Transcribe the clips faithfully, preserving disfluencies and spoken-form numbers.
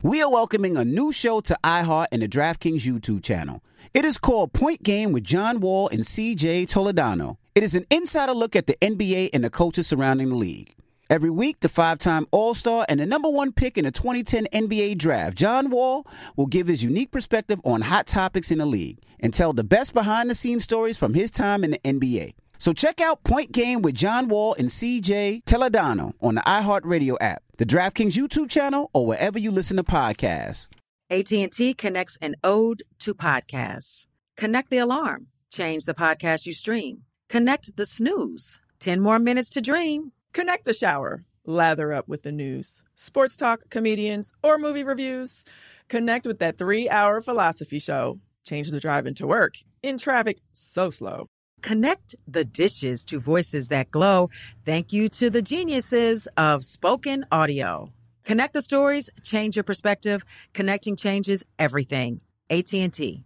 we are welcoming a new show to iHeart and the DraftKings YouTube channel. It is called Point Game with John Wall and C J Toledano. It is an insider look at the N B A and the coaches surrounding the league. Every week, the five-time All-Star and the number one pick in the twenty ten N B A Draft, John Wall, will give his unique perspective on hot topics in the league and tell the best behind-the-scenes stories from his time in the N B A. So check out Point Game with John Wall and C J Toledano on the iHeartRadio app, the DraftKings YouTube channel, or wherever you listen to podcasts. A T and T connects an ode to podcasts. Connect the alarm. Change the podcast you stream. Connect the snooze. ten more minutes to dream. Connect the shower. Lather up with the news. Sports talk, comedians, or movie reviews. Connect with that three-hour philosophy show. Change the drive into work. In traffic so slow. Connect the dishes to voices that glow. Thank you to the geniuses of spoken audio. Connect the stories, change your perspective. Connecting changes everything. A T and T.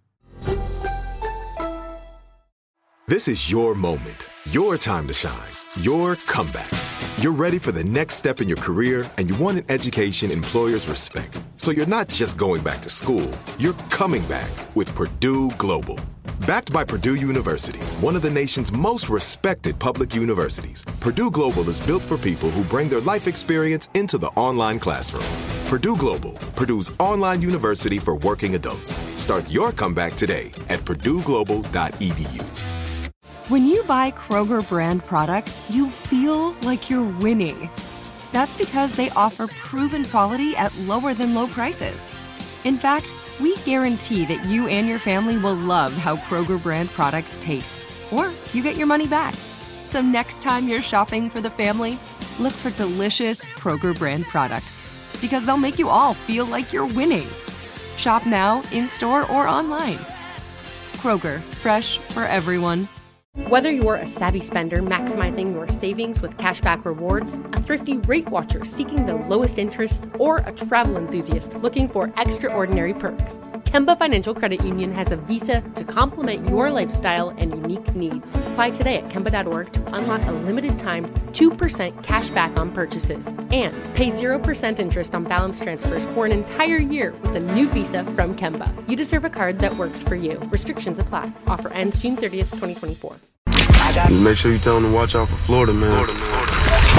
This is your moment, your time to shine, your comeback. You're ready for the next step in your career, and you want an education employers respect. So you're not just going back to school, you're coming back with Purdue Global. Backed by Purdue University, one of the nation's most respected public universities, Purdue Global is built for people who bring their life experience into the online classroom. Purdue Global, Purdue's online university for working adults. Start your comeback today at purdue global dot e d u. When you buy Kroger brand products, you feel like you're winning. That's because they offer proven quality at lower than low prices. In fact, we guarantee that you and your family will love how Kroger brand products taste, or you get your money back. So next time you're shopping for the family, look for delicious Kroger brand products, because they'll make you all feel like you're winning. Shop now, in-store, or online. Kroger, fresh for everyone. Whether you're a savvy spender maximizing your savings with cashback rewards, a thrifty rate watcher seeking the lowest interest, or a travel enthusiast looking for extraordinary perks, Kemba Financial Credit Union has a visa to complement your lifestyle and unique needs. Apply today at Kemba dot org to unlock a limited-time two percent cash back on purchases and pay zero percent interest on balance transfers for an entire year with a new visa from Kemba. You deserve a card that works for you. Restrictions apply. Offer ends June thirtieth, twenty twenty-four. Make sure you tell them to watch out for Florida, man. Florida, Florida.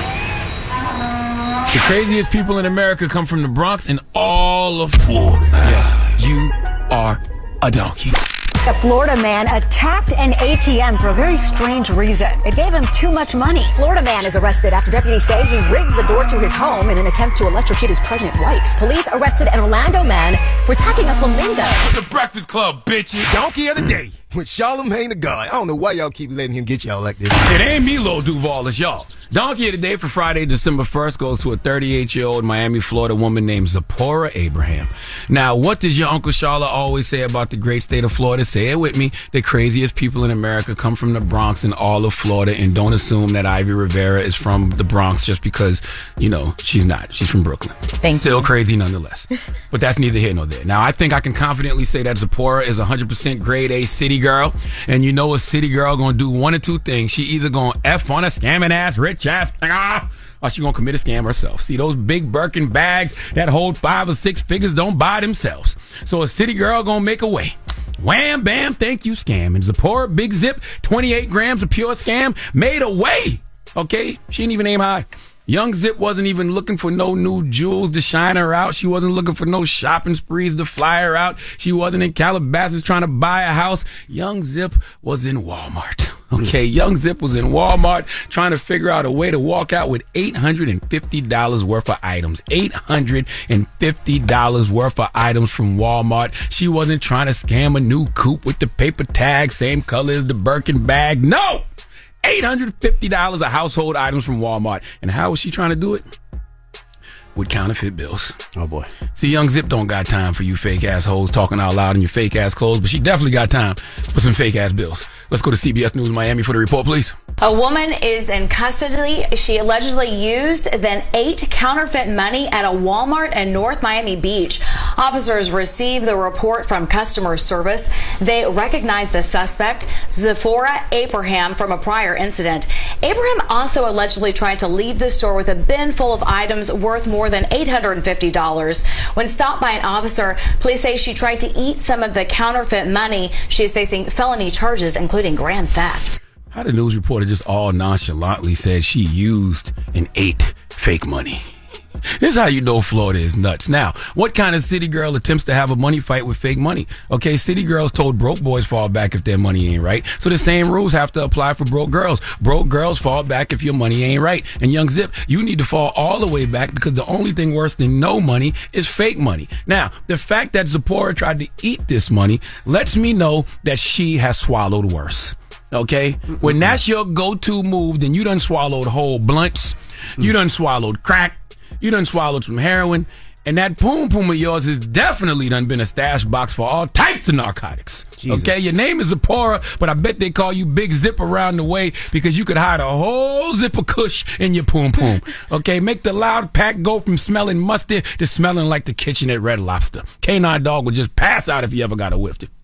The craziest people in America come from the Bronx and all of Florida. Yes, you are a donkey. A Florida man attacked an A T M for a very strange reason. It gave him too much money. Florida man is arrested after deputies say he rigged the door to his home in an attempt to electrocute his pregnant wife. Police arrested an Orlando man for attacking a flamingo. The Breakfast Club, bitches. Donkey of the day. With Charlamagne the God. I don't know why y'all keep letting him get y'all like this. It ain't me, Lil Duval, it's y'all. Donkey of the day for Friday, December first goes to a thirty-eight-year-old Miami, Florida woman named Zipporah Abraham. Now, what does your Uncle Charla always say about the great state of Florida? Say it with me. The craziest people in America come from the Bronx and all of Florida, and don't assume that Ivy Rivera is from the Bronx just because, you know, she's not. She's from Brooklyn. Thank Still you. crazy nonetheless. But that's neither here nor there. Now, I think I can confidently say that Zipporah is a one hundred percent grade A city girl, and you know a city girl gonna do one or two things. She either gonna F on a scamming ass, rich ass, ah, or she gonna commit a scam herself. See, those big Birkin bags that hold five or six figures don't buy themselves. So a city girl gonna make a way. Wham, bam, thank you, scam. And Zipporah, big zip, twenty-eight grams of pure scam, made a way. Okay? She didn't even aim high. Young Zip wasn't even looking for no new jewels to shine her out. She wasn't looking for no shopping sprees to fly her out. She wasn't in Calabasas trying to buy a house. Young Zip was in Walmart. Okay, Young Zip was in Walmart trying to figure out a way to walk out with eight hundred fifty dollars worth of items. eight hundred fifty dollars worth of items from Walmart. She wasn't trying to scam a new coupe with the paper tag, same color as the Birkin bag. No! eight hundred fifty dollars of household items from Walmart. And how was she trying to do it? With counterfeit bills. Oh, boy. See, Young Zip don't got time for you fake assholes talking out loud in your fake ass clothes, but she definitely got time for some fake ass bills. Let's go to C B S News Miami for the report, please. A woman is in custody. She allegedly used then ate counterfeit money at a Walmart in North Miami Beach. Officers received the report from customer service. They recognized the suspect, Zipporah Abraham, from a prior incident. Abraham also allegedly tried to leave the store with a bin full of items worth more than eight hundred fifty dollars. When stopped by an officer, police say she tried to eat some of the counterfeit money. She is facing felony charges, including grand theft. How the news reporter just all nonchalantly said she used and ate fake money. This is how you know Florida is nuts. Now, what kind of city girl attempts to have a money fight with fake money? Okay, city girls told broke boys fall back if their money ain't right. So the same rules have to apply for broke girls. Broke girls fall back if your money ain't right. And Young Zip, you need to fall all the way back because the only thing worse than no money is fake money. Now, the fact that Zipporah tried to eat this money lets me know that she has swallowed worse. Okay? Mm-hmm. When that's your go-to move, then you done swallowed whole blunts. Mm-hmm. You done swallowed crack. You done swallowed some heroin, and that poom poom of yours has definitely done been a stash box for all types of narcotics. Jesus. Okay, your name is Zipporah, but I bet they call you Big Zip around the way because you could hide a whole zip of kush in your poom poom. Okay, make the loud pack go from smelling musty to smelling like the kitchen at Red Lobster. K nine Dog would just pass out if you ever got a whiff it.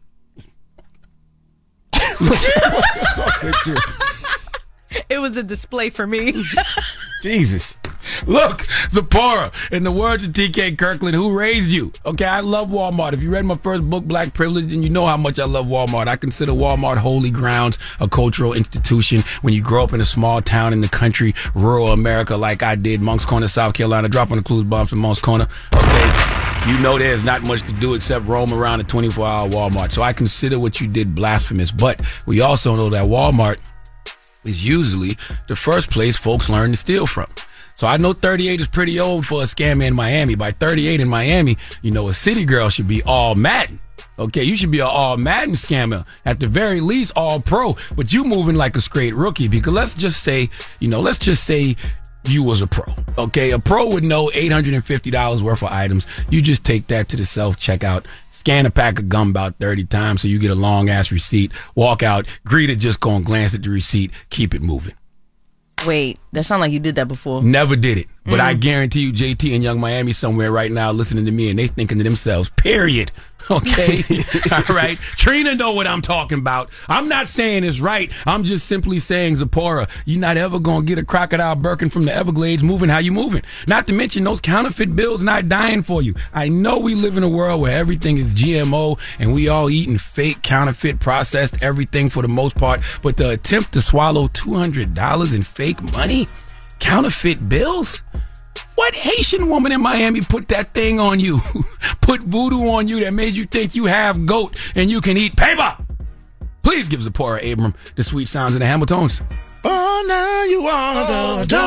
It was a display for me. Jesus. Look, Zipporah, in the words of T K Kirkland, who raised you? Okay, I love Walmart. If you read my first book, Black Privilege, then you know how much I love Walmart. I consider Walmart holy grounds, a cultural institution. When you grow up in a small town in the country, rural America, like I did, Moncks Corner, South Carolina, dropping the clues bombs from Moncks Corner, okay, you know there's not much to do except roam around a twenty-four hour Walmart. So I consider what you did blasphemous. But we also know that Walmart is usually the first place folks learn to steal from. So I know thirty-eight is pretty old for a scammer in Miami. By thirty-eight in Miami, you know, a city girl should be all Madden. Okay, you should be an all Madden scammer. At the very least, all pro. But you moving like a straight rookie because let's just say, you know, let's just say you was a pro. Okay, a pro would know eight hundred fifty dollars worth of items. You just take that to the self-checkout. Scan a pack of gum about thirty times so you get a long-ass receipt. Walk out. Greeter just go and glance at the receipt. Keep it moving. Wait, that sounded like you did that before. Never did it. But Mm. I guarantee you J T and Young Miami somewhere right now listening to me and they thinking to themselves, period. Okay? All right? Trina know what I'm talking about. I'm not saying it's right. I'm just simply saying, Zipporah, you're not ever going to get a crocodile Birkin from the Everglades moving how you moving. Not to mention those counterfeit bills not dying for you. I know we live in a world where everything is G M O and we all eating fake, counterfeit, processed everything for the most part. But the attempt to swallow two hundred dollars in fake money, counterfeit bills? What Haitian woman in Miami put that thing on you? Put voodoo on you that made you think you have goat and you can eat paper? Please give Zipporah Abram the sweet sounds of the Hamiltons. Oh, now you are the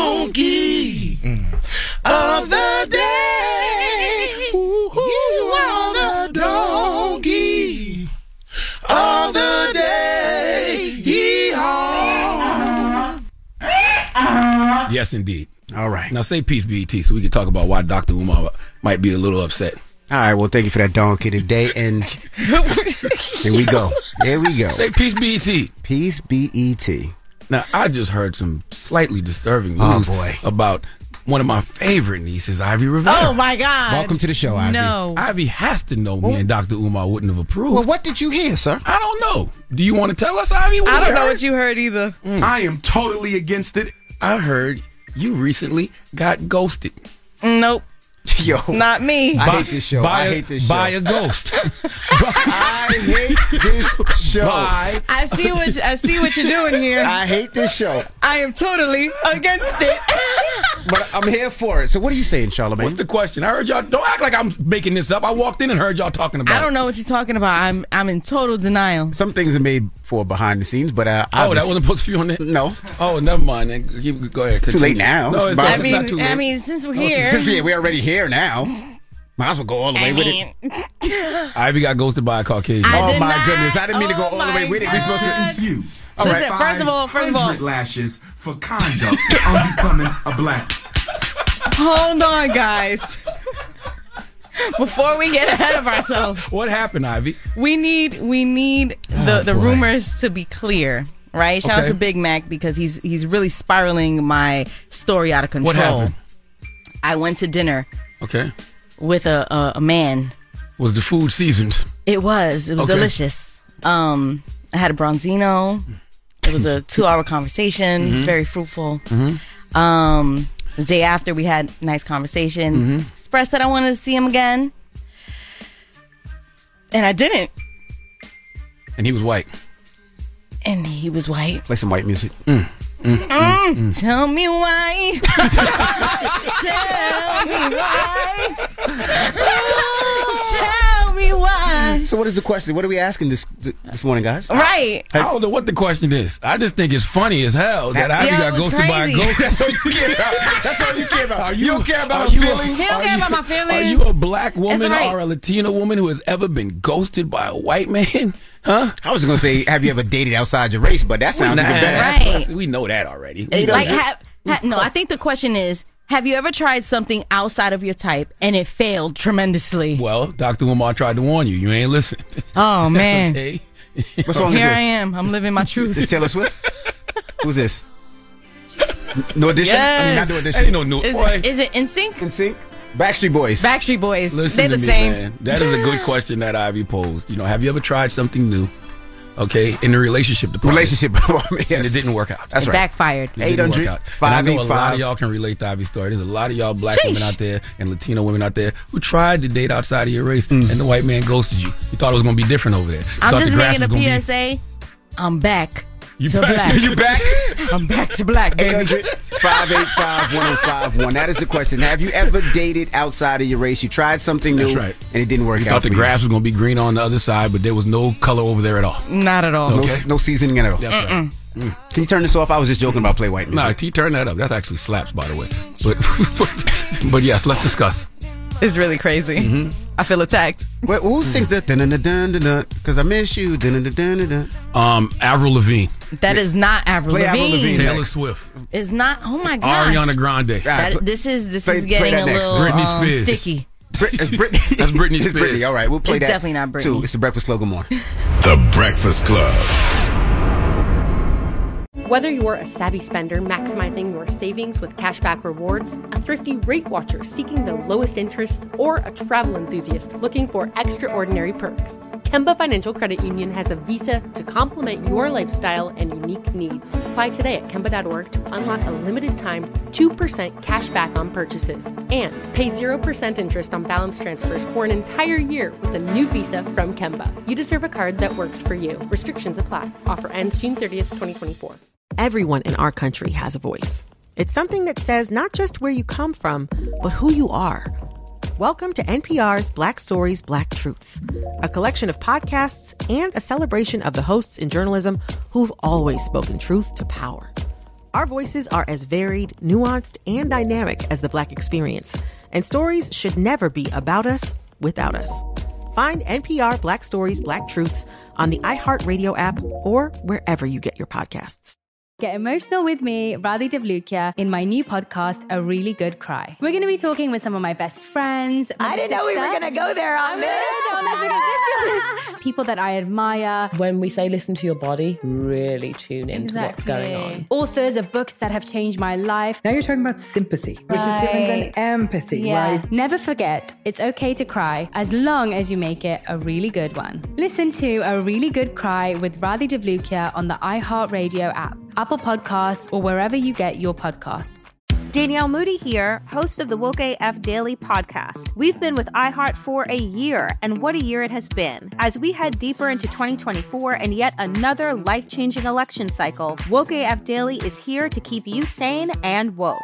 donkey of the day. You are the donkey of the day. Yee-haw. Yes, indeed. All right. Now say peace, B E T, so we can talk about why Doctor Umar might be a little upset. All right, well, thank you for that donkey today, and here we go. Here we go. Say peace, B E T. Peace, B E T. Now, I just heard some slightly disturbing Oh, news boy. about one of my favorite nieces, Ivy Rivera. Oh, my God. Welcome to the show, Ivy. No. Ivy has to know me and Doctor Umar wouldn't have approved. Well, what did you hear, sir? I don't know. Do you want to tell us, Ivy? What I you don't know heard? what you heard either. Mm. I am totally against it. I heard you recently got ghosted. Nope. Yo. Not me. I hate this show. By I a- hate this show. By a ghost. I hate this show. By I see what I see what you're doing here. I hate this show. I am totally against it. But I'm here for it. So what are you saying, Charlamagne? What's the question? I heard y'all. Don't act like I'm making this up. I walked in and heard y'all talking about I don't it. know what you're talking about. I'm I'm in total denial. Some things are made for behind the scenes, but uh, Oh, that obviously- wasn't supposed to be on there? No. Oh, never mind. Then keep, go ahead. Too late now. No, it's, I not, I it's mean, not too late. I mean, since we're here, Since we, we're already here now, might as well go all the way I with mean, it. Ivy got ghosted by a Caucasian. I Oh did my not. goodness! I didn't mean to go Oh all the way my with it. We're supposed to. God. It's you. All Listen, right. first of all, first of all, five hundred lashes for conduct on becoming a black. hold on, guys. Before we get ahead of ourselves, What happened, Ivy? we need we need the, the boy. rumors to be clear, right? Shout out Okay. to Big Mac because he's he's really spiraling my story out of control. What happened? I went to dinner Okay. with a a, a man. Was the food seasoned? It was it was Okay. delicious. Um, I had a bronzino, It was a two-hour conversation, Mm-hmm. very fruitful. Mm-hmm. Um, the day after, we had a nice conversation. Mm-hmm. Expressed that I wanted to see him again. And I didn't. And he was white. And he was white. Play some white music. Mm. Mm, Mm, mm, mm. Tell me why. Tell me why. Tell me why. So what is the question? What are we asking this this morning, guys? Right. I don't know what the question is. I just think it's funny as hell that Ivy Yo, got it's ghosted by a crazy. ghost. That's all you care about. That's all you care about. Are you, don't care about are her you a- feelings. He don't are care you- about my feelings. Are you a black woman That's right. or a Latina woman who has ever been ghosted by a white man? Huh? I was going to say, have you ever dated outside your race? But that sounds Nah, even better. Right. We know that already. Hey, Like, Hey, have, ha, no, I think the question is, have you ever tried something outside of your type and it failed tremendously? Well, Doctor Umar tried to warn you. You ain't listened. Oh, man. Okay. What song Here is this? I am. I'm living my truth. This Taylor Swift? Who's this? No Audition? I mean, not No Audition. Ain't no new. Is boy. it, is it N Sync? N Sync? Backstreet Boys. Backstreet Boys. Listen They're to the me, same. man. That is a good question that Ivy posed. You know, have you ever tried something new? Okay, in the relationship department. Relationship department, yes. And it didn't work out. That's It right. backfired. It didn't work out. And I know a lot five of y'all can relate to Ivy's story. There's a lot of y'all black Sheesh. women out there and Latino women out there who tried to date outside of your race, Mm. and the white man ghosted you. You thought it was going to be different over there. You I'm thought just the grass making a was gonna P S A. I'm back You to back? black. You back? I'm back to black, eight baby. hundred, five eight five, one oh five one. That is the question. Have you ever dated outside of your race? You tried something new That's right. and it didn't work You out thought the for grass was going to be green on the other side, but there was no color over there at all. Not at all. you. No, Okay. no seasoning at all. That's right. Can you turn this off? I was just joking about play white music. Nah, T, turn that up. That actually slaps, by the way. But, but, but yes, let's discuss. It's really crazy. Mm-hmm. I feel attacked. Wait, who sings the dun dun dun dun dun? Because I miss you. Dun dun dun dun dun. Um, Avril Lavigne, That is not Avril Play Avril Lavigne. Lavigne. Taylor Next. Swift, It's not. Oh my gosh. Ariana Grande. Ah, That, pl- this is this play- is play getting that a next. little Britney um, Spears. sticky. Brit- it's Britney. That's Britney It's Spears. Britney. All right, we'll play It's that. definitely not Britney. Two. It's the Breakfast Club. Good morning. The Breakfast Club. Whether you're a savvy spender maximizing your savings with cashback rewards, a thrifty rate watcher seeking the lowest interest, or a travel enthusiast looking for extraordinary perks, Kemba Financial Credit Union has a visa to complement your lifestyle and unique needs. Apply today at Kemba dot org to unlock a limited time two percent cash back on purchases and pay zero percent interest on balance transfers for an entire year with a new visa from Kemba. You deserve a card that works for you. Restrictions apply. Offer ends June thirtieth, twenty twenty-four. Everyone in our country has a voice. It's something that says not just where you come from, but who you are. Welcome to N P R's Black Stories, Black Truths, a collection of podcasts and a celebration of the hosts in journalism who've always spoken truth to power. Our voices are as varied, nuanced, and dynamic as the Black experience, and stories should never be about us without us. Find N P R Black Stories, Black Truths on the iHeartRadio app or wherever you get your podcasts. Get emotional with me, Radhi Devlukia, in my new podcast, A Really Good Cry. We're going to be talking with some of my best friends. I didn't know we were going to go there on this. People that I admire. When we say listen to your body, really tune into Exactly. what's going on. Authors of books that have changed my life. Now you're talking about sympathy, which is different than empathy, Yeah. right? Never forget, it's okay to cry as long as you make it a really good one. Listen to A Really Good Cry with Radhi Devlukia on the iHeartRadio app, Apple Podcasts, or wherever you get your podcasts. Danielle Moody here, host of the Woke A F Daily podcast. We've been with iHeart for a year, and what a year it has been. As we head deeper into twenty twenty-four and yet another life-changing election cycle, Woke A F Daily is here to keep you sane and woke.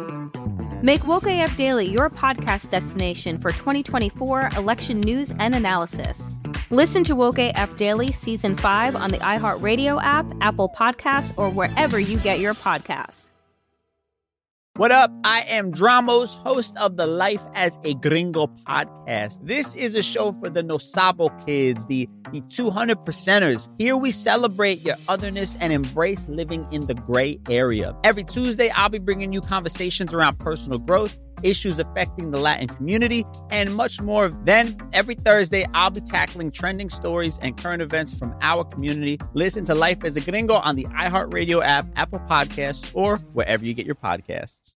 Make Woke A F Daily your podcast destination for twenty twenty-four election news and analysis. Listen to Woke A F Daily Season five on the iHeartRadio app, Apple Podcasts, or wherever you get your podcasts. What up? I am Dramos, host of the Life as a Gringo podcast. This is a show for the No Sabo kids, the, the two hundred percenters. Here we celebrate your otherness and embrace living in the gray area. Every Tuesday, I'll be bringing you conversations around personal growth, issues affecting the Latin community, and much more. Then, every Thursday, I'll be tackling trending stories and current events from our community. Listen to Life as a Gringo on the iHeartRadio app, Apple Podcasts, or wherever you get your podcasts.